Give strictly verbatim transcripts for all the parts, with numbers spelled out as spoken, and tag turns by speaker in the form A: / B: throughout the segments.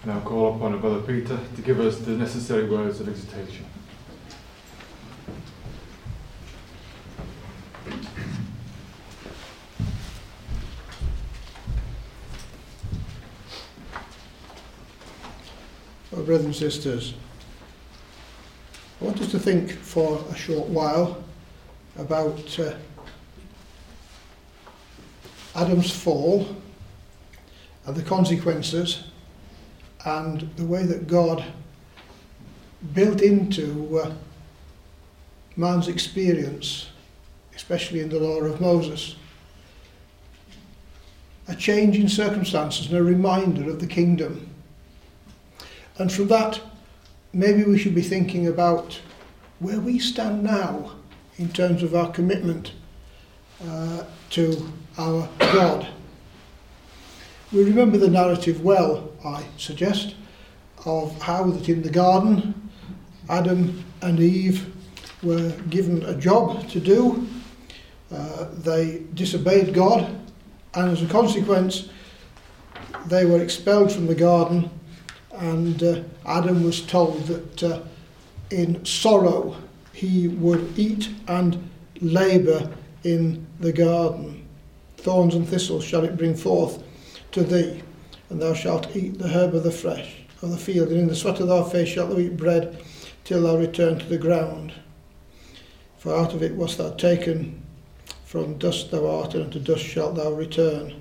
A: Now call upon Brother Peter to give us the necessary words of exhortation.
B: Well, brothers and sisters, I want us to think for a short while about uh, Adam's fall and the consequences and the way that God built into uh, man's experience, especially in the law of Moses, a change in circumstances and a reminder of the kingdom. And from that, maybe we should be thinking about where we stand now in terms of our commitment uh, to our God. We remember the narrative well, I suggest, of how that in the garden, Adam and Eve were given a job to do. Uh, they disobeyed God, and as a consequence, they were expelled from the garden, and uh, Adam was told that uh, in sorrow he would eat and labour in the garden. Thorns and thistles shall it bring forth to thee, and thou shalt eat the herb of the fresh of the field, and in the sweat of thy face shalt thou eat bread till thou return to the ground. For out of it wast thou taken, from dust thou art, and unto dust shalt thou return.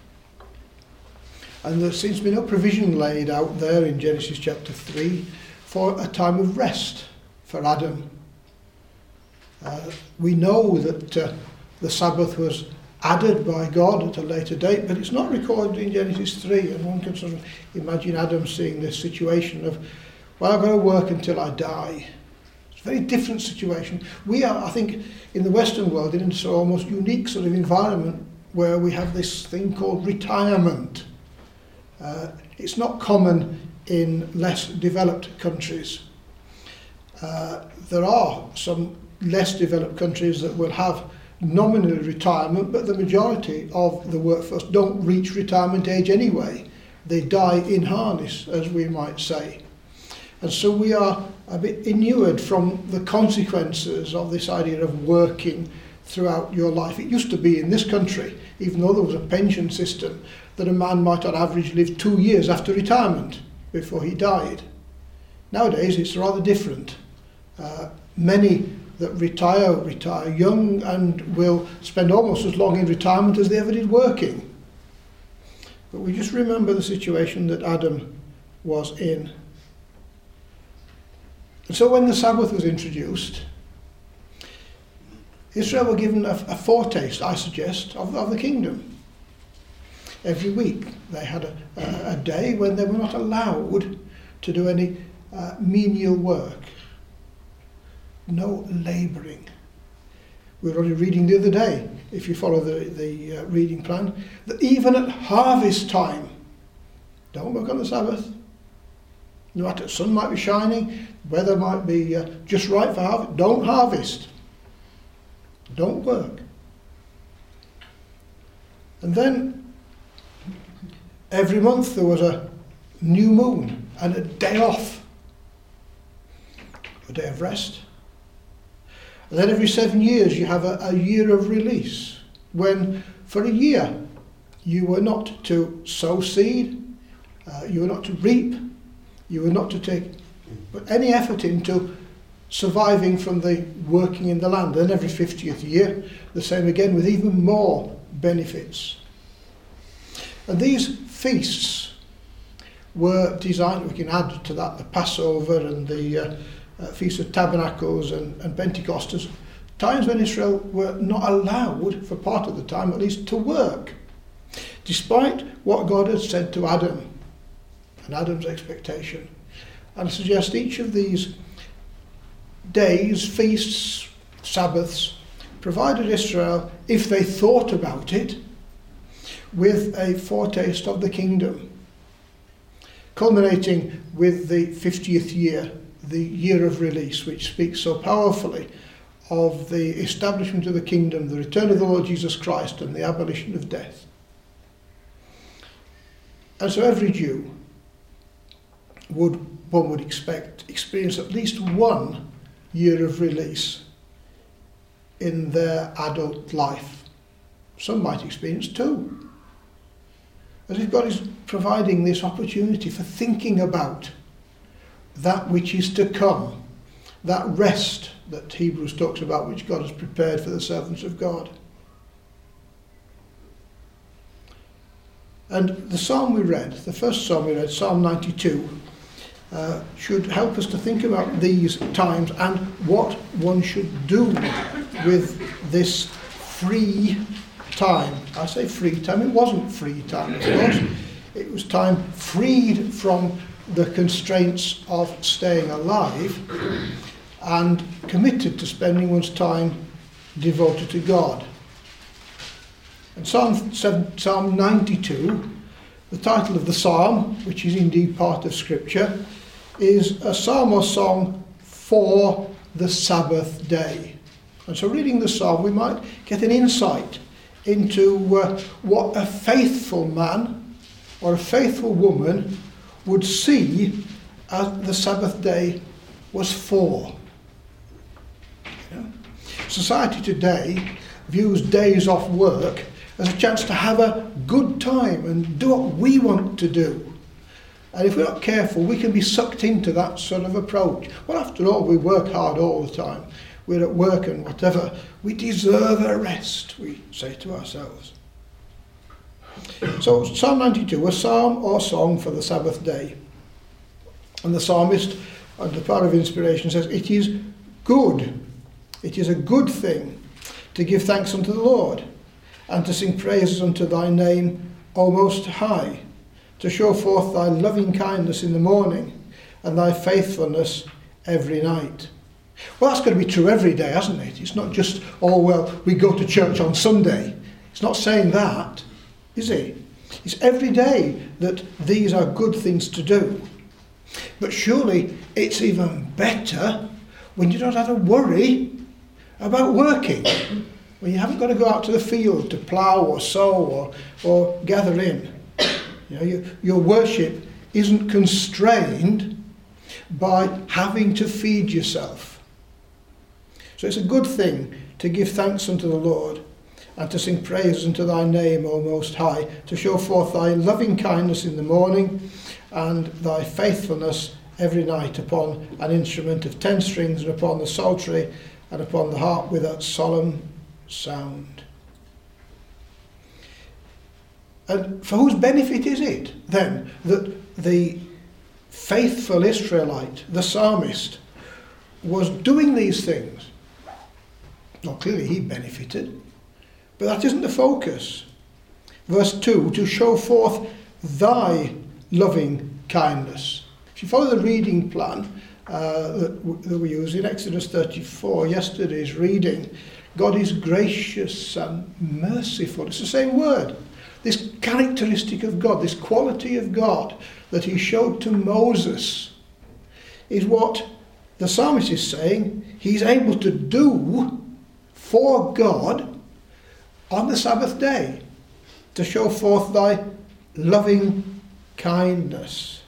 B: And there seems to be no provision laid out there in Genesis chapter three for a time of rest for Adam. Uh, we know that uh, the Sabbath was added by God at a later date, but it's not recorded in Genesis three, and one can sort of imagine Adam seeing this situation of, well, I've got to work until I die. It's a very different situation. We are, I think, in the Western world in an almost unique sort of environment where we have this thing called retirement. Uh, it's not common in less developed countries. Uh, there are some less developed countries that will have nominal retirement, but the majority of the workforce don't reach retirement age anyway. They die in harness, as we might say. And so we are a bit inured from the consequences of this idea of working throughout your life. It used to be in this country, even though there was a pension system, that a man might on average live two years after retirement before he died. Nowadays it's rather different. Uh, many that retire, retire young and will spend almost as long in retirement as they ever did working. But we just remember the situation that Adam was in. And so when the Sabbath was introduced, Israel were given a, a foretaste, I suggest, of, of the kingdom. Every week they had a, a, a day when they were not allowed to do any uh, menial work. No labouring. We were only reading the other day, if you follow the, the uh, reading plan, that even at harvest time, don't work on the Sabbath. No matter, the sun might be shining, weather might be uh, just right for harvest, don't harvest. Don't work. And then every month there was a new moon and a day off, a day of rest. And then every seven years you have a, a year of release, when for a year you were not to sow seed, uh, you were not to reap, you were not to take but any effort into surviving from the working in the land. Then every fiftieth year, the same again, with even more benefits. And these feasts were designed, we can add to that the Passover and the uh, uh, Feast of Tabernacles and, and Pentecost, times when Israel were not allowed, for part of the time at least, to work, despite what God had said to Adam and Adam's expectation. And I suggest each of these days, feasts, Sabbaths, provided Israel, if they thought about it, with a foretaste of the kingdom, culminating with the fiftieth year, the year of release, which speaks so powerfully of the establishment of the kingdom, the return of the Lord Jesus Christ, and the abolition of death. And so every Jew would, one would expect, experience at least one year of release in their adult life. Some might experience two. As if God is providing this opportunity for thinking about that which is to come, that rest that Hebrews talks about, which God has prepared for the servants of God. And the psalm we read, the first psalm we read, Psalm ninety-two, uh, should help us to think about these times and what one should do with this free time. I say free time, it wasn't free time, of course. It was time freed from the constraints of staying alive and committed to spending one's time devoted to God. And Psalm, Psalm ninety-two, the title of the psalm, which is indeed part of Scripture, is a psalm or song for the Sabbath day. And so reading the psalm, we might get an insight into uh, what a faithful man or a faithful woman would see as the Sabbath day was for. You know? Society today views days off work as a chance to have a good time and do what we want to do. And if we're not careful, we can be sucked into that sort of approach. Well, after all, we work hard all the time. We're at work and whatever. We deserve a rest, we say to ourselves. So Psalm ninety-two, a psalm or song for the Sabbath day. And the psalmist, under power of inspiration, says, it is good. It is a good thing to give thanks unto the Lord and to sing praises unto thy name, O Most High, to show forth thy loving kindness in the morning and thy faithfulness every night. Well, that's going to be true every day, hasn't it? It's not just, oh, well, we go to church on Sunday. It's not saying that, is it? It's every day that these are good things to do. But surely it's even better when you don't have to worry about working, when you haven't got to go out to the field to plough or sow or, or gather in. You know, your, your worship isn't constrained by having to feed yourself. So it's a good thing to give thanks unto the Lord and to sing praises unto thy name, O Most High, to show forth thy loving kindness in the morning and thy faithfulness every night upon an instrument of ten strings and upon the psaltery and upon the harp with that solemn sound. And for whose benefit is it, then, that the faithful Israelite, the psalmist, was doing these things? Well, clearly he benefited, but that isn't the focus. Verse two, to show forth thy loving kindness. If you follow the reading plan uh, that, w- that we use in Exodus thirty-four, yesterday's reading, God is gracious and merciful. It's the same word. This characteristic of God, this quality of God that he showed to Moses is what the psalmist is saying he's able to do for God on the Sabbath day, to show forth thy loving kindness.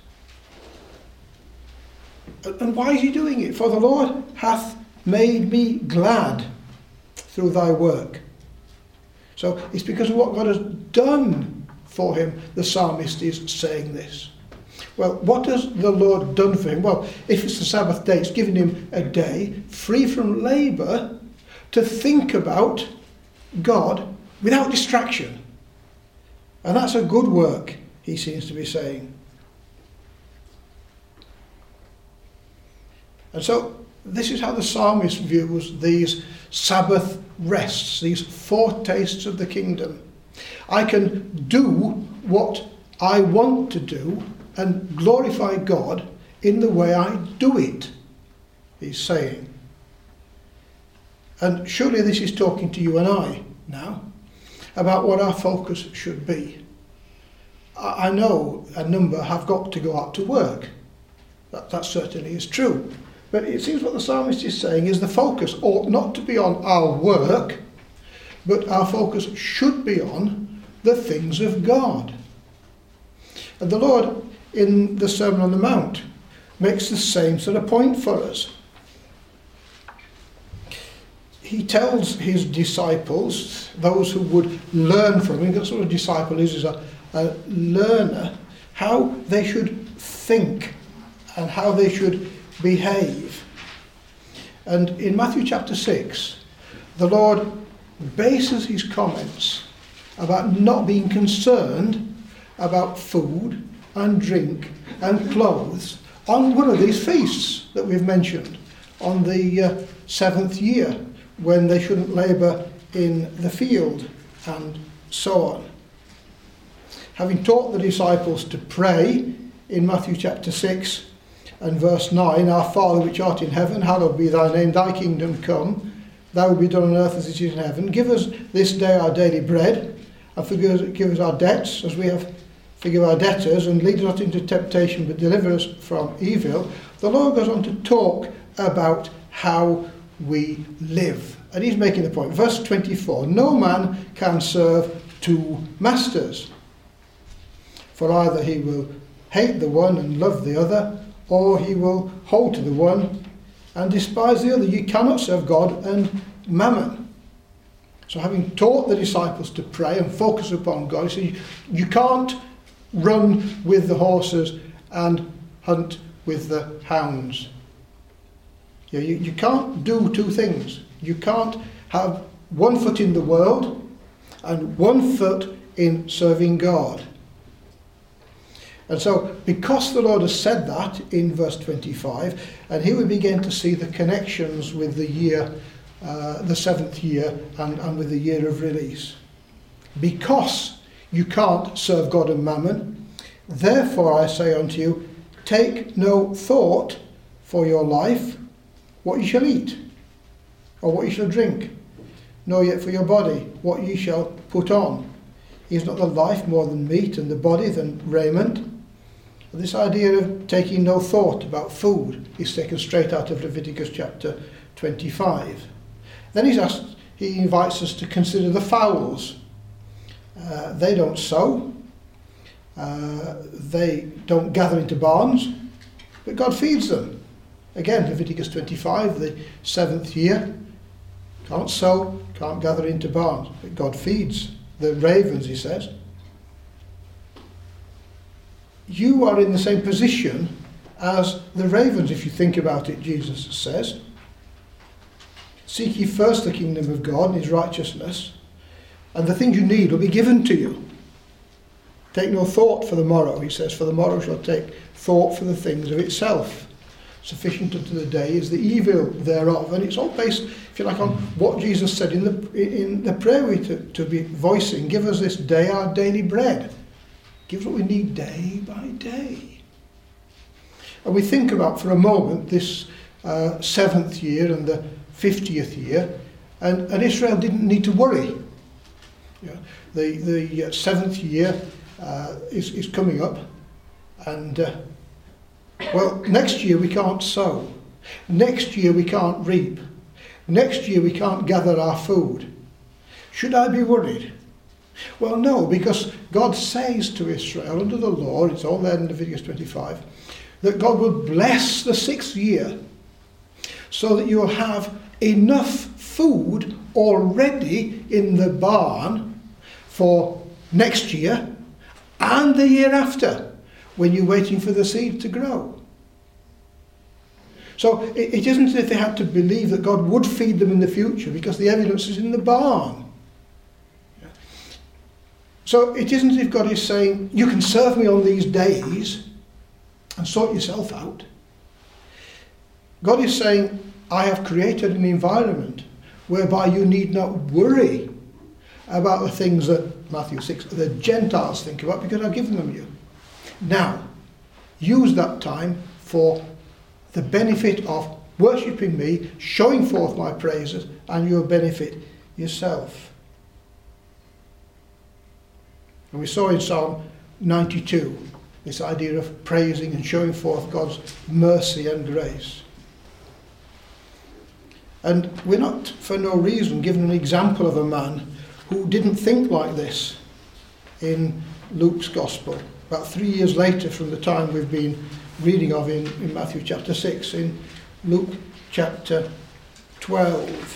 B: And why is he doing it? For the Lord hath made me glad through thy work. So it's because of what God has done for him, the psalmist is saying this. Well, what has the Lord done for him? Well, if it's the Sabbath day, it's given him a day free from labour to think about God without distraction. And that's a good work, he seems to be saying. And so this is how the psalmist views these Sabbath rests, these foretastes of the kingdom. I can do what I want to do and glorify God in the way I do it, he's saying. And surely this is talking to you and I now about what our focus should be. I know a number have got to go out to work. That, that certainly is true. But it seems what the psalmist is saying is the focus ought not to be on our work, but our focus should be on the things of God. And the Lord in the Sermon on the Mount makes the same sort of point for us. He tells his disciples, those who would learn from him, what sort of disciple is, is a, a learner, how they should think and how they should behave. And in Matthew chapter six, the Lord bases his comments about not being concerned about food and drink and clothes on one of these feasts that we've mentioned, on the uh, seventh year, when they shouldn't labour in the field, and so on. Having taught the disciples to pray in Matthew chapter six and verse nine, Our Father which art in heaven, hallowed be thy name, thy kingdom come, thy will be done on earth as it is in heaven. Give us this day our daily bread, and forgive us, give us our debts as we have forgive our debtors, and lead us not into temptation but deliver us from evil. The Lord goes on to talk about how we live. And he's making the point. Verse twenty-four, no man can serve two masters, for either he will hate the one and love the other, or he will hold to the one and despise the other. You cannot serve God and mammon. So having taught the disciples to pray and focus upon God, he says, you can't run with the horses and hunt with the hounds. You, you, you can't do two things. You can't have one foot in the world and one foot in serving God. And so, because the Lord has said that in verse twenty-five, and here we begin to see the connections with the year, uh, the seventh year, and, and with the year of release. Because you can't serve God and mammon, therefore I say unto you, take no thought for your life, what you shall eat, or what you shall drink, nor yet for your body, what ye shall put on. Is not the life more than meat, and the body than raiment? This idea of taking no thought about food is taken straight out of Leviticus chapter twenty-five. Then he's asked, he invites us to consider the fowls. Uh, they don't sow, uh, they don't gather into barns, but God feeds them. Again, Leviticus twenty-five, the seventh year, can't sow, can't gather into barns, but God feeds the ravens, he says. You are in the same position as the ravens, if you think about it, Jesus says. Seek ye first the kingdom of God and his righteousness, and the things you need will be given to you. Take no thought for the morrow, he says, for the morrow shall take thought for the things of itself. Sufficient unto the day is the evil thereof. And it's all based, if you like, on what Jesus said in the in the prayer we to, to be voicing. Give us this day our daily bread. Give us what we need day by day. And we think about for a moment this uh, seventh year and the fiftieth year, and, and Israel didn't need to worry. Yeah. The the uh, seventh year uh, is, is coming up, and uh, well, next year we can't sow. Next year we can't reap. Next year we can't gather our food. Should I be worried? Well, no, because God says to Israel under the law, it's all there in Leviticus twenty-five, that God will bless the sixth year so that you'll have enough food already in the barn for next year and the year after, when you're waiting for the seed to grow. So it, it isn't as if they had to believe that God would feed them in the future, because the evidence is in the barn. So it isn't as if God is saying, you can serve me on these days and sort yourself out. God is saying, I have created an environment whereby you need not worry about the things that Matthew six, the Gentiles think about, because I've given them you. Now, use that time for the benefit of worshipping me, showing forth my praises, and you'll benefit yourself. And we saw in Psalm ninety-two this idea of praising and showing forth God's mercy and grace. And we're not, for no reason, given an example of a man who didn't think like this in Luke's Gospel. about three years later from the time we've been reading of in, in Matthew chapter six, in Luke chapter twelve.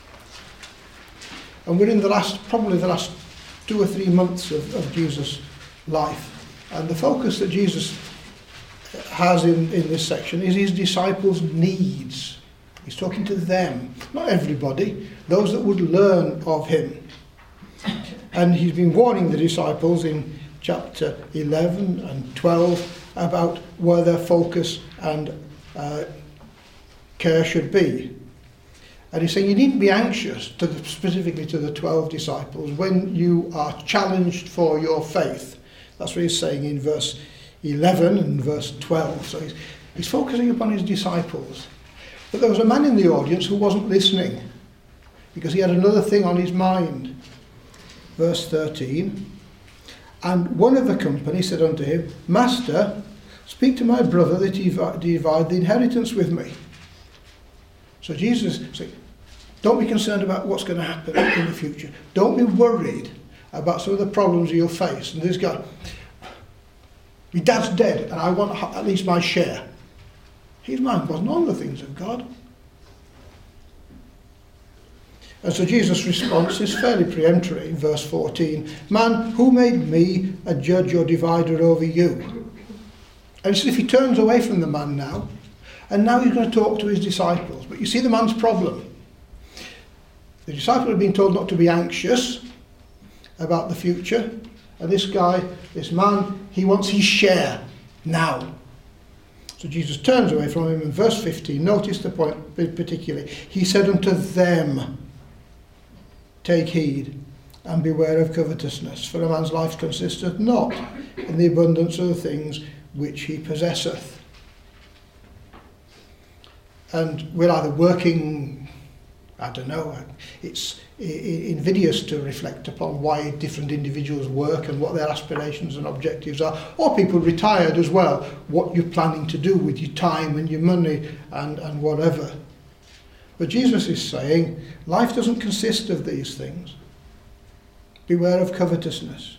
B: And we're in the last, probably the last two or three months of, of Jesus' life. And the focus that Jesus has in, in this section is his disciples' needs. He's talking to them, not everybody, those that would learn of him. And he's been warning the disciples in chapter eleven and twelve about where their focus and uh, care should be. And he's saying you needn't be anxious, to the, specifically to the twelve disciples, when you are challenged for your faith. That's what he's saying in verse eleven and verse twelve. So he's, he's focusing upon his disciples. But there was a man in the audience who wasn't listening, because he had another thing on his mind. Verse thirteen, and one of the company said unto him, Master, speak to my brother that he divide the inheritance with me. So Jesus said, don't be concerned about what's going to happen in the future. Don't be worried about some of the problems you'll face. And this guy, my dad's dead and I want at least my share. His mind wasn't on the things of God. And so Jesus' response is fairly peremptory in verse fourteen. Man, who made me a judge or divider over you? And so if he turns away from the man now, and now he's going to talk to his disciples. But you see the man's problem. The disciples have been told not to be anxious about the future. And this guy, this man, he wants his share now. So Jesus turns away from him in verse fifteen. Notice the point particularly. He said unto them, take heed and beware of covetousness, for a man's life consisteth not in the abundance of the things which he possesseth. And we're either working, I don't know, it's invidious to reflect upon why different individuals work and what their aspirations and objectives are, or people retired as well, what you're planning to do with your time and your money and, and whatever. But Jesus is saying, life doesn't consist of these things. Beware of covetousness.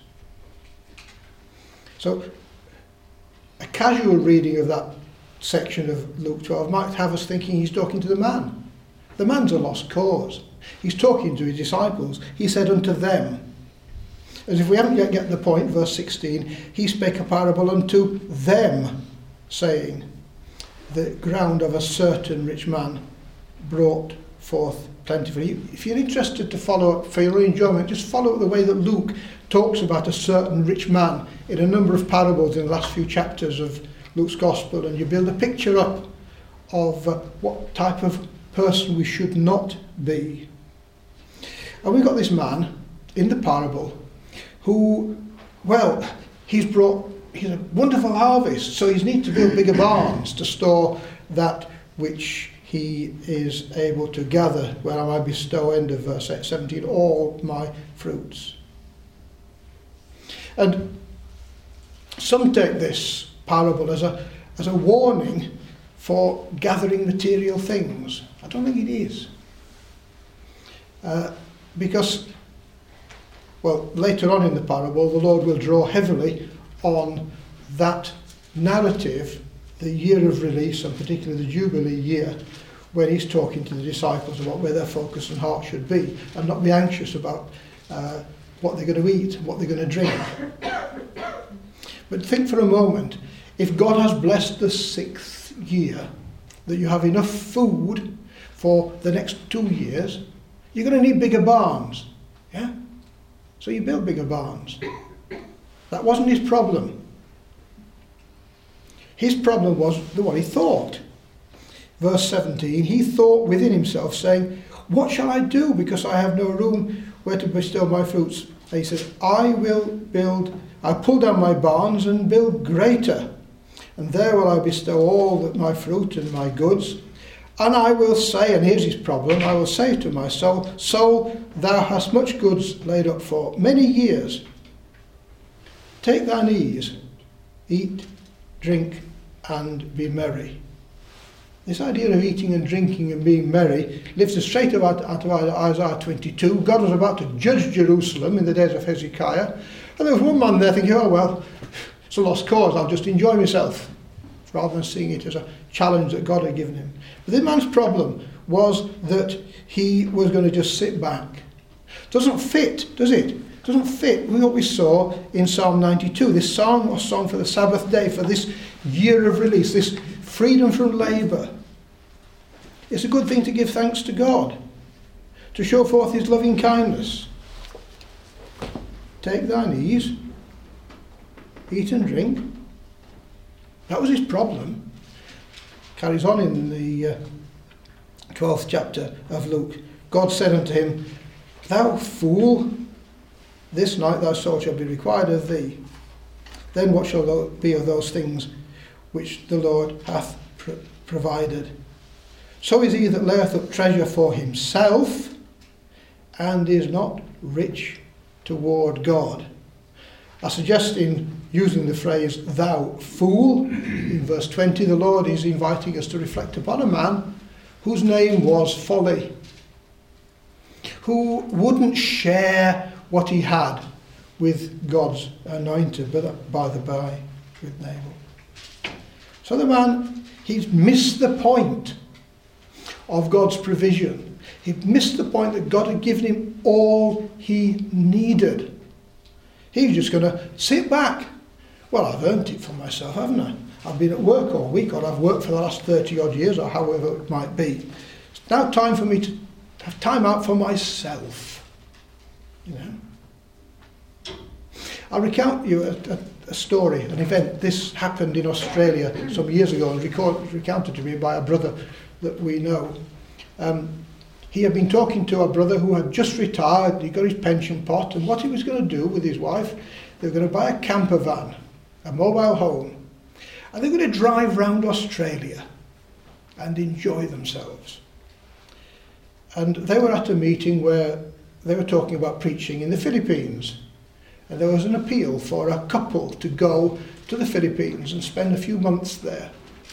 B: So, a casual reading of that section of Luke twelve might have us thinking he's talking to the man. The man's a lost cause. He's talking to his disciples. He said unto them. As if we haven't yet get the point, verse sixteen, he spake a parable unto them, saying, the ground of a certain rich man brought forth plentifully. If you're interested to follow up for your enjoyment, just follow the way that Luke talks about a certain rich man in a number of parables in the last few chapters of Luke's Gospel, and you build a picture up of uh, what type of person we should not be. And we've got this man in the parable who, well, he's brought he's a wonderful harvest, so he's need to build bigger barns to store that which he is able to gather, where I might bestow, end of verse seventeen, all my fruits. And some take this parable as a as a warning for gathering material things. I don't think it is. Uh, because, well, later on in the parable, the Lord will draw heavily on that narrative, the year of release, and particularly the Jubilee year, when he's talking to the disciples about where their focus and heart should be, and not be anxious about uh, what they're going to eat, what they're going to drink. But think for a moment, if God has blessed the sixth year, that you have enough food for the next two years, you're going to need bigger barns. Yeah? So you build bigger barns. That wasn't his problem. His problem was the what he thought. Verse seventeen, he thought within himself, saying, what shall I do, because I have no room where to bestow my fruits? And he said, I will build, I'll pull down my barns and build greater, and there will I bestow all that my fruit and my goods. And I will say, and here's his problem, I will say to my soul, soul, thou hast much goods laid up for many years. Take thine ease, eat, drink, and be merry. This idea of eating and drinking and being merry lifts us straight out of Isaiah twenty-two. God was about to judge Jerusalem in the days of Hezekiah. And there was one man there thinking, oh well, it's a lost cause, I'll just enjoy myself, rather than seeing it as a challenge that God had given him. But this man's problem was that he was going to just sit back. Doesn't fit, does it? Doesn't fit with what we saw in Psalm ninety-two, this song or song for the Sabbath day, for this year of release, this freedom from labour. It's a good thing to give thanks to God, to show forth his loving kindness. Take thine ease, eat and drink. That was his problem. Carries on in the uh, twelfth chapter of Luke. God said unto him, Thou fool, this night thy soul shall be required of thee. Then what shall be of those things which the Lord hath pr- provided? So is he that layeth up treasure for himself, and is not rich toward God. I suggest in using the phrase, thou fool, in verse twenty, the Lord is inviting us to reflect upon a man whose name was Folly, who wouldn't share what he had with God's anointed, but by the by, with Nabal. So the man, he's missed the point of God's provision. He missed the point that God had given him all he needed. He was just going to sit back. Well, I've earned it for myself, haven't I? I've been at work all week, or I've worked for the last thirty odd years, or however it might be. It's now time for me to have time out for myself. You know? I'll recount you a, a, a story, an event. This happened in Australia some years ago and record, recounted to me by a brother that we know. Um, he had been talking to a brother who had just retired. He got his pension pot, and what he was going to do with his wife, they were going to buy a camper van, a mobile home, and they were going to drive round Australia and enjoy themselves. And they were at a meeting where they were talking about preaching in the Philippines. And there was an appeal for a couple to go to the Philippines and spend a few months there.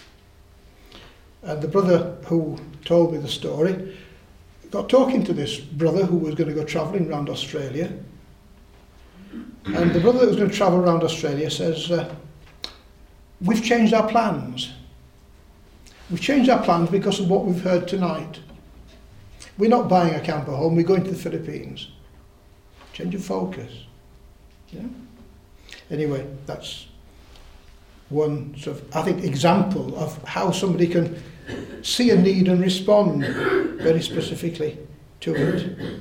B: And the brother who told me the story got talking to this brother who was going to go travelling around Australia. And the brother that was going to travel around Australia says, uh, we've changed our plans. We've changed our plans because of what we've heard tonight. We're not buying a camper home, we're going to the Philippines. Change of focus. Yeah? Anyway, that's one sort of, I think, example of how somebody can see a need and respond very specifically to it.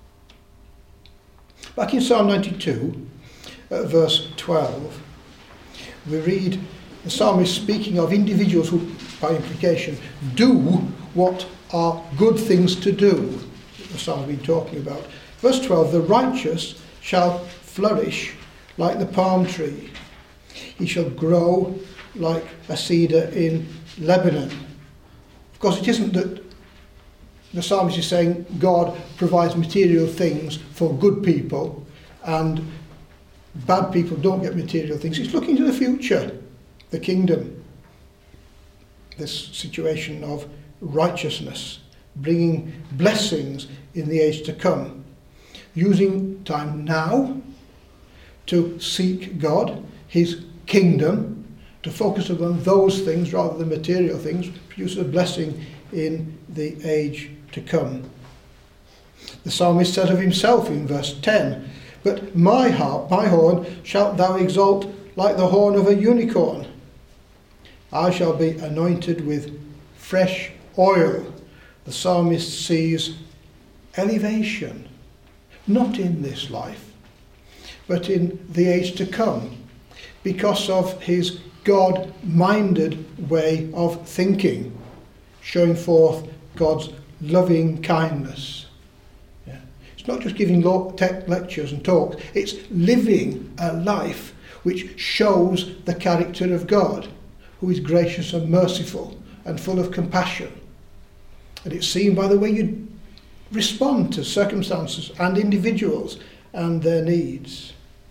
B: Back in Psalm ninety-two, at verse twelve, we read the psalmist speaking of individuals who, by implication, do what are good things to do. The psalm we've been talking about. Verse twelve, the righteous shall flourish like the palm tree. He shall grow like a cedar in Lebanon. Of course, it isn't that the psalmist is saying God provides material things for good people and bad people don't get material things. It's looking to the future, the kingdom, this situation of righteousness, bringing blessings in the age to come, using time now to seek God, his kingdom, to focus upon those things rather than material things, produces a blessing in the age to come. The psalmist says of himself in verse ten, but my heart, my horn shalt thou exalt like the horn of a unicorn. I shall be anointed with fresh oil. The psalmist sees elevation, not in this life, but in the age to come, because of his God-minded way of thinking, showing forth God's loving kindness. Yeah. It's not just giving lectures and talks, it's living a life which shows the character of God, who is gracious and merciful and full of compassion. And it's seen by the way you respond to circumstances and individuals and their needs.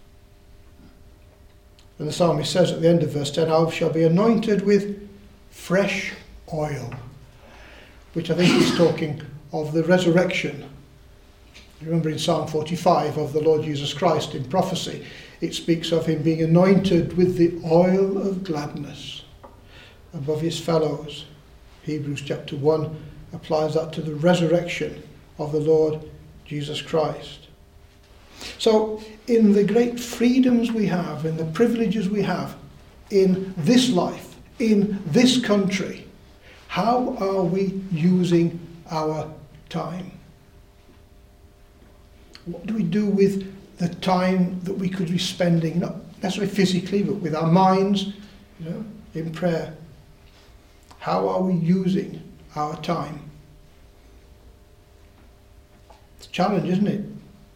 B: And the psalmist says at the end of verse ten, I shall be anointed with fresh oil, which I think is talking of the resurrection. You remember in Psalm forty-five of the Lord Jesus Christ in prophecy, it speaks of him being anointed with the oil of gladness above his fellows. Hebrews chapter one applies that to the resurrection of the Lord Jesus Christ. So, in the great freedoms we have, in the privileges we have in this life, in this country, how are we using our time? What do we do with the time that we could be spending, not necessarily physically, but with our minds, you know, in prayer? How are we using our time? It's a challenge, isn't it?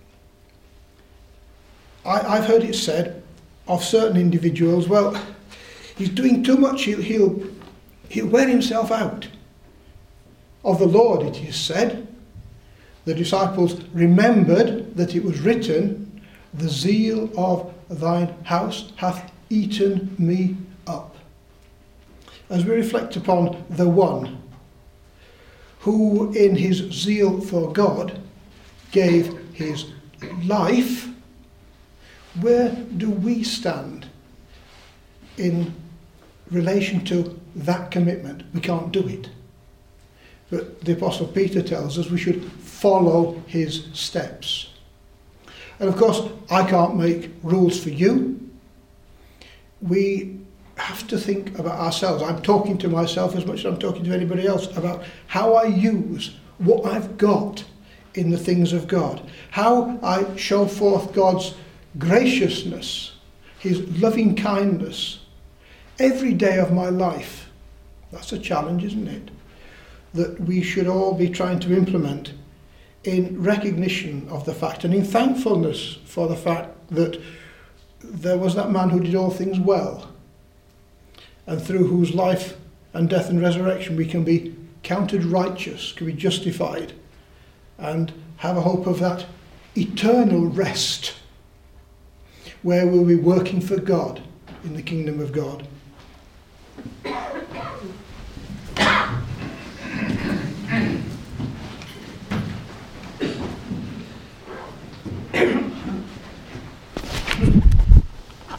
B: I, I've heard it said of certain individuals, well, he's doing too much, he'll, he'll, he'll wear himself out. Of the Lord it is said, the disciples remembered that it was written, the zeal of thine house hath eaten me up. As we reflect upon the one who in his zeal for God gave his life, where do we stand in relation to that commitment? We can't do it. But the Apostle Peter tells us we should follow his steps. And of course, I can't make rules for you. We have to think about ourselves. I'm talking to myself as much as I'm talking to anybody else about how I use what I've got in the things of God. How I show forth God's graciousness, his loving kindness, every day of my life. That's a challenge, isn't it? That we should all be trying to implement in recognition of the fact and in thankfulness for the fact that there was that man who did all things well, and through whose life and death and resurrection we can be counted righteous, can be justified, and have a hope of that eternal rest where we'll be working for God in the kingdom of God.